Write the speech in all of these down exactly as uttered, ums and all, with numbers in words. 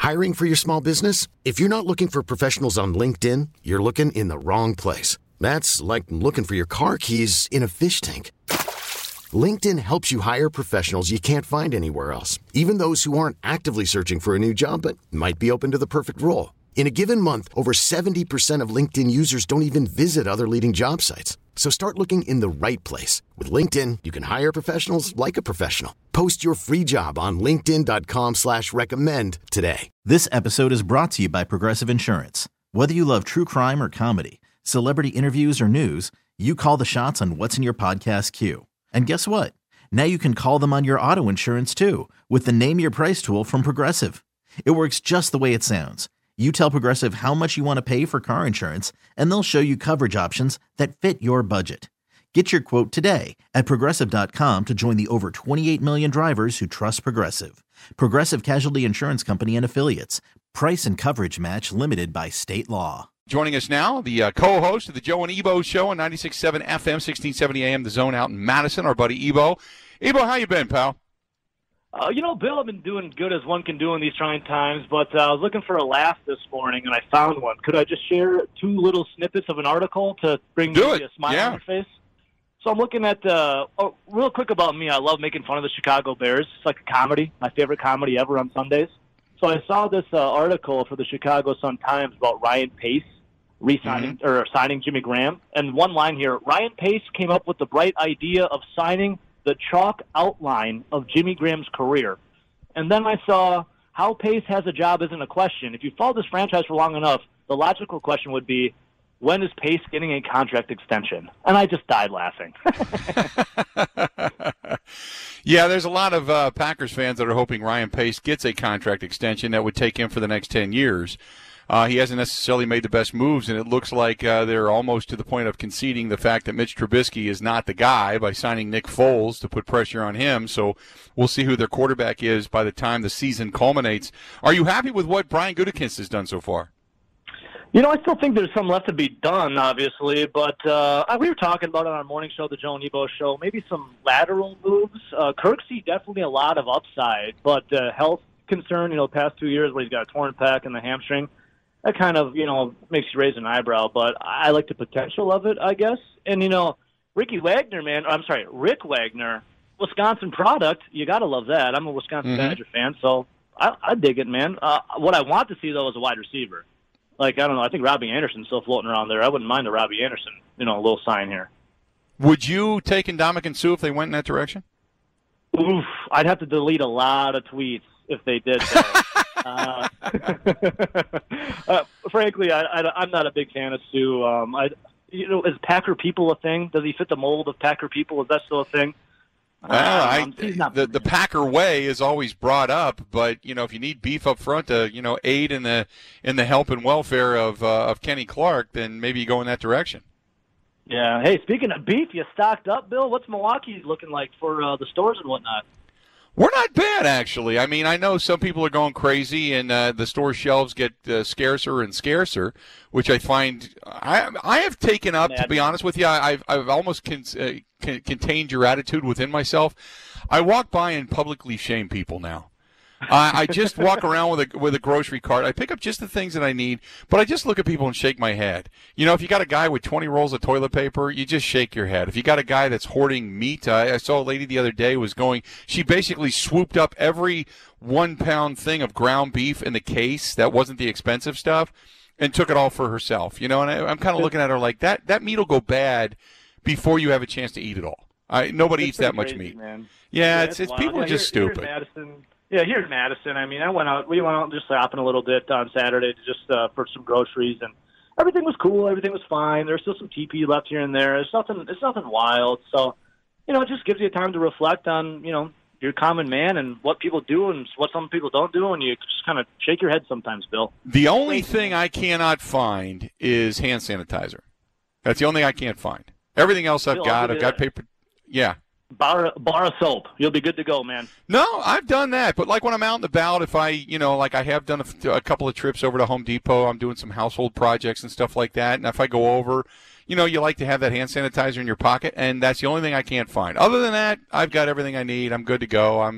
Hiring for your small business? If you're not looking for professionals on LinkedIn, you're looking in the wrong place. That's like looking for your car keys in a fish tank. LinkedIn helps you hire professionals you can't find anywhere else, even those who aren't actively searching for a new job but might be open to the perfect role. In a given month, over seventy percent of LinkedIn users don't even visit other leading job sites. So start looking in the right place. With LinkedIn, you can hire professionals like a professional. Post your free job on linkedin dot com slash recommend today. This episode is brought to you by Progressive Insurance. Whether you love true crime or comedy, celebrity interviews or news, you call the shots on what's in your podcast queue. And guess what? Now you can call them on your auto insurance too with the Name Your Price tool from Progressive. It works just the way it sounds. You tell Progressive how much you want to pay for car insurance, and they'll show you coverage options that fit your budget. Get your quote today at Progressive dot com to join the over twenty-eight million drivers who trust Progressive. Progressive Casualty Insurance Company and Affiliates. Price and coverage match limited by state law. Joining us now, the uh, co-host of the Joe and Ebo Show on ninety-six point seven F M, sixteen seventy A M, The Zone out in Madison, our buddy Ebo. Ebo, how you been, pal? Uh, you know, Bill, I've been doing good as one can do in these trying times, but uh, I was looking for a laugh this morning, and I found one. Could I just share two little snippets of an article to bring do me it. a smile yeah. on your face? So I'm looking at, uh, oh, real quick about me, I love making fun of the Chicago Bears. It's like a comedy, my favorite comedy ever on Sundays. So I saw this uh, article for the Chicago Sun-Times about Ryan Pace re-signing mm-hmm. or signing Jimmy Graham. And one line here, Ryan Pace came up with the bright idea of signing the chalk outline of Jimmy Graham's career. And then I saw how Pace has a job isn't a question. If you follow this franchise for long enough, the logical question would be, when is Pace getting a contract extension? And I just died laughing. Yeah, there's a lot of uh, Packers fans that are hoping Ryan Pace gets a contract extension that would take him for the next ten years. Uh, he hasn't necessarily made the best moves, and it looks like uh, they're almost to the point of conceding the fact that Mitch Trubisky is not the guy by signing Nick Foles to put pressure on him. So we'll see who their quarterback is by the time the season culminates. Are you happy with what Brian Gutekunst has done so far? You know, I still think there's some left to be done, obviously, but uh, we were talking about it on our morning show, the Joe and Ebo Show, maybe some lateral moves. Uh, Kirksey, definitely a lot of upside, but uh, health concern, you know, the past two years where he's got a torn pec and the hamstring, that kind of, you know, makes you raise an eyebrow, but I like the potential of it, I guess. And, you know, Ricky Wagner, man, I'm sorry, Rick Wagner, Wisconsin product, you got to love that. I'm a Wisconsin mm-hmm. Badger fan, so I, I dig it, man. Uh, what I want to see, though, is a wide receiver. Like, I don't know, I think Robbie Anderson's still floating around there. I wouldn't mind a Robbie Anderson, you know, a little sign here. Would you take Ndamukong Suh if they went in that direction? Oof, I'd have to delete a lot of tweets if they did that. uh, uh, frankly, I, I, I'm not a big fan of Suh. Um, I, you know, is Packer people a thing? Does he fit the mold of Packer people? Is that still a thing? Well, I, um, the the Packer way is always brought up, but you know if you need beef up front to you know aid in the in the help and welfare of uh, of Kenny Clark, then maybe you go in that direction. Yeah. Hey, speaking of beef, you stocked up, Bill? What's Milwaukee looking like for uh, the stores and whatnot? We're not bad, actually. I mean, I know some people are going crazy, and uh, the store shelves get uh, scarcer and scarcer, which I find I I have taken up. To be honest with you, I, I've I've almost con- uh, con- contained your attitude within myself. I walk by and publicly shame people now. I, I just walk around with a with a grocery cart. I pick up just the things that I need, but I just look at people and shake my head. You know, if you got a guy with twenty rolls of toilet paper, you just shake your head. If you got a guy that's hoarding meat, I, I saw a lady the other day was going. She basically swooped up every one pound thing of ground beef in the case that wasn't the expensive stuff, and took it all for herself. You know, and I, I'm kind of looking at her like that. That meat will go bad before you have a chance to eat it all. I, nobody it's eats that crazy, much meat. Man. Yeah, yeah, it's it's, it's people yeah, are just here, stupid. Here in Madison, yeah, here in Madison. I mean, I went out. We went out just shopping a little bit on Saturday to just uh, for some groceries, and everything was cool. Everything was fine. There's still some T P left here and there. It's nothing. It's nothing wild. So, you know, it just gives you time to reflect on, you know, your common man and what people do and what some people don't do, and you just kind of shake your head sometimes, Bill. The only thing I cannot find is hand sanitizer. That's the only thing I can't find. Everything else I've Bill, got. I've got that. paper. Yeah. Bar, bar of soap. You'll be good to go, man. No, I've done that. But like when I'm out and about, if I, you know, like I have done a, a couple of trips over to Home Depot, I'm doing some household projects and stuff like that. And if I go over, you know, you like to have that hand sanitizer in your pocket, and that's the only thing I can't find. Other than that, I've got everything I need. I'm good to go. I'm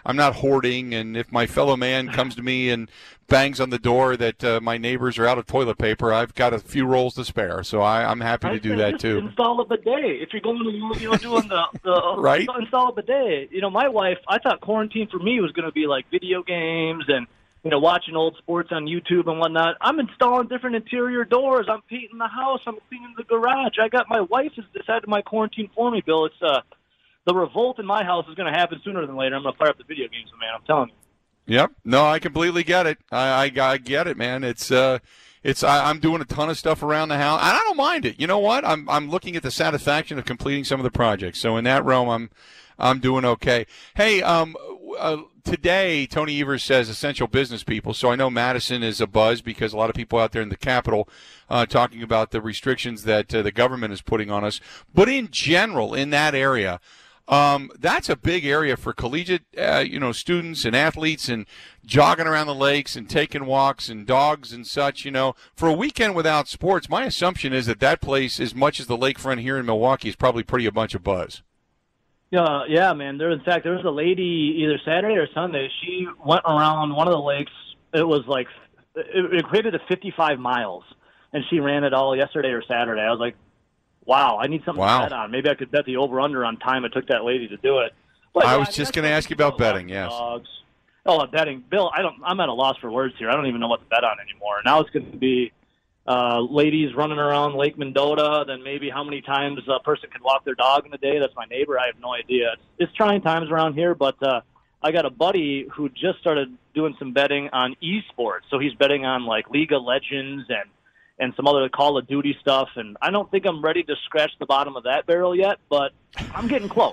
I'm not hoarding, and if my fellow man comes to me and bangs on the door that uh, my neighbors are out of toilet paper, I've got a few rolls to spare. So I, I'm happy to do that just too. Install a bidet if you're going to, you know, doing the, the right. Install a bidet. You know, my wife, I thought quarantine for me was going to be like video games and, you know, watching old sports on YouTube and whatnot. I'm installing different interior doors. I'm painting the house. I'm cleaning the garage. I got my wife has decided my quarantine for me, Bill. It's uh, the revolt in my house is going to happen sooner than later. I'm going to fire up the video games, man. I'm telling you. Yep. No, I completely get it. I, I, I get it, man. It's uh, it's I, I'm doing a ton of stuff around the house, and I don't mind it. You know what? I'm I'm looking at the satisfaction of completing some of the projects. So in that realm, I'm I'm doing okay. Hey, um. Uh, Today, Tony Evers says essential business people. So I know Madison is a buzz because a lot of people out there in the Capitol uh, talking about the restrictions that uh, the government is putting on us. But in general, in that area, um, that's a big area for collegiate, uh, you know, students and athletes and jogging around the lakes and taking walks and dogs and such. You know, for a weekend without sports, my assumption is that that place, as much as the lakefront here in Milwaukee, is probably pretty a bunch of buzz. Yeah, yeah, man. There, in fact, there was a lady either Saturday or Sunday. She went around one of the lakes. It was like it equated to fifty-five miles, and she ran it all yesterday or Saturday. I was like, "Wow, I need something wow. to bet on. Maybe I could bet the over/under on time it took that lady to do it." But, I yeah, was I mean, just going to ask you about betting. Yes. Dogs. Oh, betting, Bill. I don't. I'm at a loss for words here. I don't even know what to bet on anymore. Now it's going to be. Uh, ladies running around Lake Mendota, then maybe how many times a person can walk their dog in a day. That's my neighbor. I have no idea. It's, it's trying times around here, but uh, I got a buddy who just started doing some betting on esports. So he's betting on like League of Legends and, and some other Call of Duty stuff. And I don't think I'm ready to scratch the bottom of that barrel yet, but I'm getting close.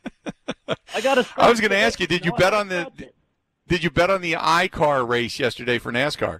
I got to. I was going to ask you, did you bet on the did you bet on the iCar race yesterday for NASCAR?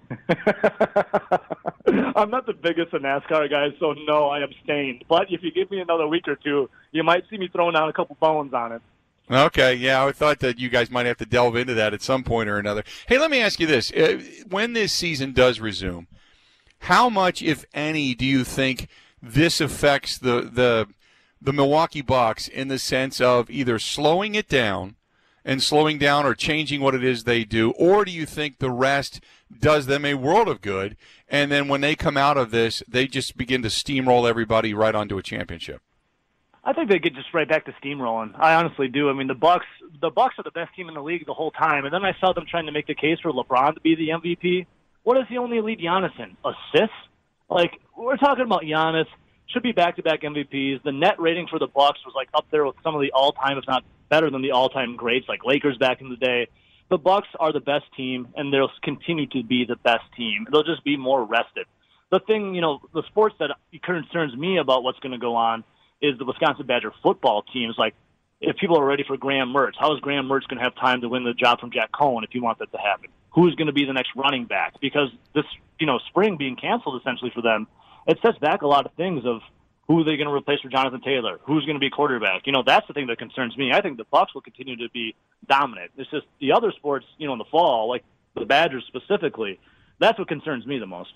I'm not the biggest of NASCAR guys, so no, I abstained. But if you give me another week or two, you might see me throwing down a couple bones on it. Okay, yeah, I thought that you guys might have to delve into that at some point or another. Hey, let me ask you this. When this season does resume, how much, if any, do you think this affects the the, the Milwaukee Bucks in the sense of either slowing it down and slowing down or changing what it is they do, or do you think the rest does them a world of good, and then when they come out of this, they just begin to steamroll everybody right onto a championship? I think they get just right back to steamrolling. I honestly do. I mean, the Bucks, the Bucks are the best team in the league the whole time, and then I saw them trying to make the case for LeBron to be the M V P. What is he only lead Giannis in? Assists? Like, we're talking about Giannis. Should be back-to-back M V Ps. The net rating for the Bucks was like up there with some of the all-time, if not better than the all-time greats, like Lakers back in the day. The Bucks are the best team, and they'll continue to be the best team. They'll just be more rested. The thing, you know, the sports that concerns me about what's going to go on is the Wisconsin Badger football teams. Like, if people are ready for Graham Mertz, how is Graham Mertz going to have time to win the job from Jack Cohen if you want that to happen? Who's going to be the next running back? Because this, you know, spring being canceled essentially for them, it sets back a lot of things of who are they going to replace for Jonathan Taylor? Who's going to be quarterback? You know, that's the thing that concerns me. I think the Bucs will continue to be dominant. It's just the other sports, you know, in the fall, like the Badgers specifically, that's what concerns me the most.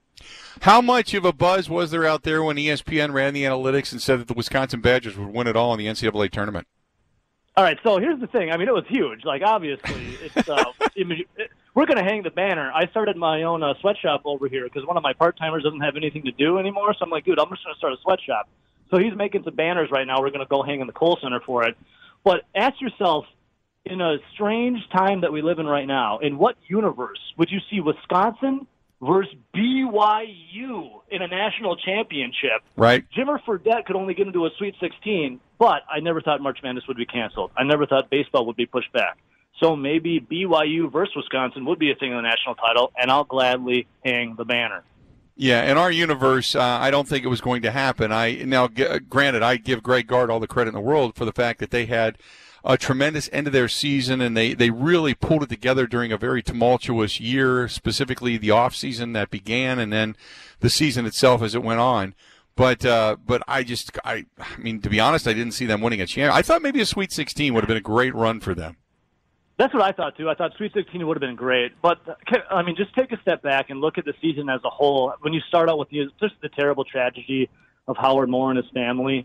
How much of a buzz was there out there when E S P N ran the analytics and said that the Wisconsin Badgers would win it all in the N C double A tournament? All right, so here's the thing. I mean, it was huge. Like, obviously, it's uh, it, it, we're going to hang the banner. I started my own uh, sweatshop over here because one of my part-timers doesn't have anything to do anymore. So I'm like, dude, I'm just going to start a sweatshop. So he's making some banners right now. We're going to go hang in the Kohl Center for it. But ask yourself, in a strange time that we live in right now, in what universe would you see Wisconsin versus B Y U in a national championship? Right. Jimmer Fredette could only get into a Sweet sixteen, but I never thought March Madness would be canceled. I never thought baseball would be pushed back. So maybe B Y U versus Wisconsin would be a thing in the national title, and I'll gladly hang the banner. Yeah, in our universe, uh, I don't think it was going to happen. I now, g- granted, I give Greg Gard all the credit in the world for the fact that they had a tremendous end of their season, and they, they really pulled it together during a very tumultuous year, specifically the off season that began, and then the season itself as it went on. But uh, but I just, I, I mean, to be honest, I didn't see them winning a champion. I thought maybe a Sweet sixteen would have been a great run for them. That's what I thought, too. I thought Sweet sixteen would have been great. But, I mean, just take a step back and look at the season as a whole. When you start out with the, just the terrible tragedy of Howard Moore and his family,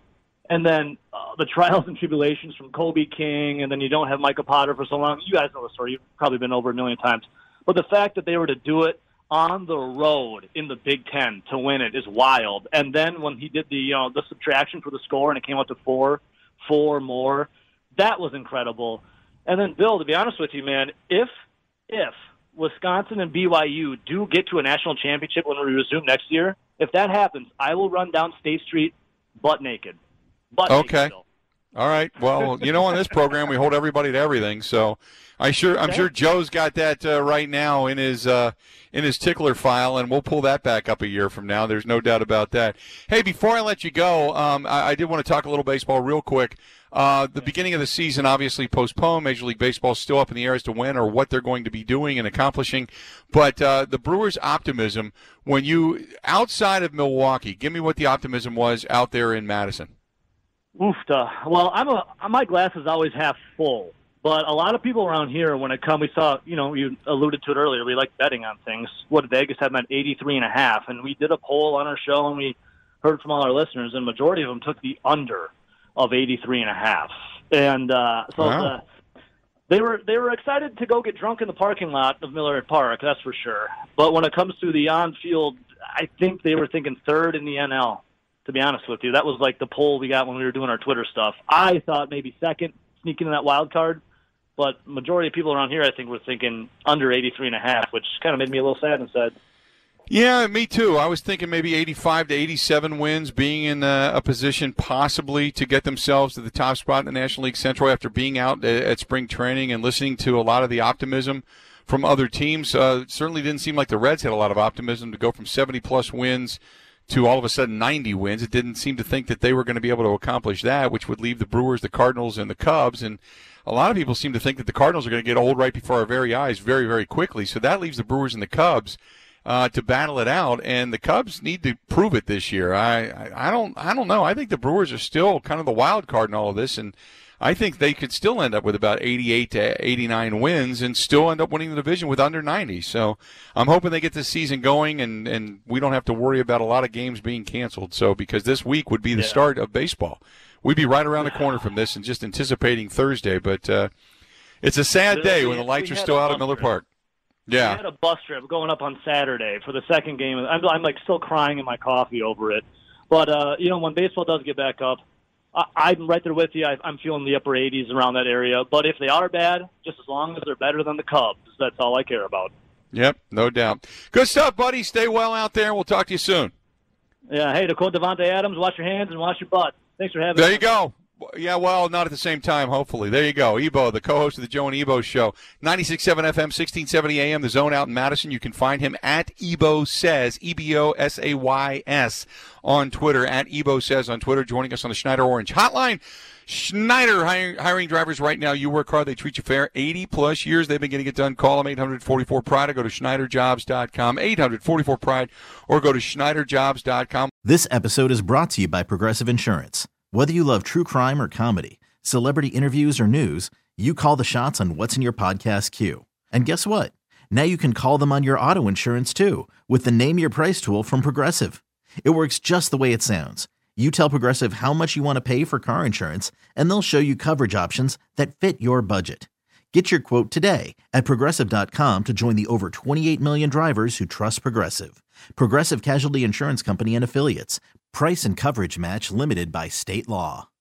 And then uh, the trials and tribulations from Kobe King, and then you don't have Michael Potter for so long. You guys know the story. You've probably been over a million times. But the fact that they were to do it on the road in the Big Ten to win it is wild. And then when he did the you know the subtraction for the score and it came out to four, four more, that was incredible. And then, Bill, to be honest with you, man, if if Wisconsin and B Y U do get to a national championship when we resume next year, if that happens, I will run down State Street butt naked. Butt okay. naked, Bill. All right. Well, you know, on this program, we hold everybody to everything. So I sure, I'm sure Joe's got that uh, right now in his uh, in his tickler file, and we'll pull that back up a year from now. There's no doubt about that. Hey, before I let you go, um, I, I did want to talk a little baseball real quick. Uh, the beginning of the season obviously postponed. Major League Baseball is still up in the air as to when or what they're going to be doing and accomplishing. But uh, the Brewers' optimism, when you, outside of Milwaukee, give me what the optimism was out there in Madison. Oofta. Well, I'm a my glass is always half full, but a lot of people around here, when it comes, we saw, you know, you alluded to it earlier. We like betting on things. What Vegas had them at eighty-three and a half, and we did a poll on our show, and we heard from all our listeners, and majority of them took the under of eighty-three and a half, and uh, so wow. the, they were they were excited to go get drunk in the parking lot of Millard Park. That's for sure. But when it comes to the on-field, I think they were thinking third in the N L. To be honest with you, that was like the poll we got when we were doing our Twitter stuff. I thought maybe second, sneaking in that wild card, but majority of people around here, I think, were thinking under eighty-three and a half, which kind of made me a little sad inside. Yeah, me too. I was thinking maybe eighty-five to eighty-seven wins, being in a, a position possibly to get themselves to the top spot in the National League Central after being out at, at spring training and listening to a lot of the optimism from other teams. Uh, it certainly didn't seem like the Reds had a lot of optimism to go from seventy-plus wins to all of a sudden ninety wins. It didn't seem to think that they were going to be able to accomplish that, which would leave the Brewers, the Cardinals, and the Cubs. And a lot of people seem to think that the Cardinals are going to get old right before our very eyes very, very quickly. So that leaves the Brewers and the Cubs uh, to battle it out. And the Cubs need to prove it this year. I, I, I don't I don't know. I think the Brewers are still kind of the wild card in all of this. And I think they could still end up with about eighty-eight to eighty-nine wins and still end up winning the division with under ninety. So I'm hoping they get this season going, and, and we don't have to worry about a lot of games being canceled. So because this week would be the yeah. start of baseball. We'd be right around the corner from this and just anticipating Thursday. But uh, it's a sad day when the lights are still out at Miller Park. Yeah. We had a bus trip going up on Saturday for the second game. I'm, I'm like still crying in my coffee over it. But, uh, you know, when baseball does get back up, I'm right there with you. I'm feeling the upper eighties around that area. But if they are bad, just as long as they're better than the Cubs, that's all I care about. Yep, no doubt. Good stuff, buddy. Stay well out there, and we'll talk to you soon. Yeah, hey, to quote Devontae Adams, wash your hands and wash your butt. Thanks for having me. There you go. Yeah, well, not at the same time, hopefully. There you go. Ebo, the co-host of the Joe and Ebo Show. ninety-six point seven F M, sixteen seventy A M, The Zone out in Madison. You can find him at Ebo Says, E B O S A Y S on Twitter, at Ebo Says on Twitter, joining us on the Schneider Orange Hotline. Schneider hiring, hiring drivers right now. You work hard, they treat you fair. eighty-plus years they've been getting it done. Call them eight hundred forty-four Pride or go to Schneider Jobs dot com, eight hundred forty-four Pride or go to Schneider Jobs dot com. This episode is brought to you by Progressive Insurance. Whether you love true crime or comedy, celebrity interviews or news, you call the shots on what's in your podcast queue. And guess what? Now you can call them on your auto insurance too with the Name Your Price tool from Progressive. It works just the way it sounds. You tell Progressive how much you want to pay for car insurance, and they'll show you coverage options that fit your budget. Get your quote today at Progressive dot com to join the over twenty-eight million drivers who trust Progressive. Progressive Casualty Insurance Company and Affiliates. Price and coverage match limited by state law.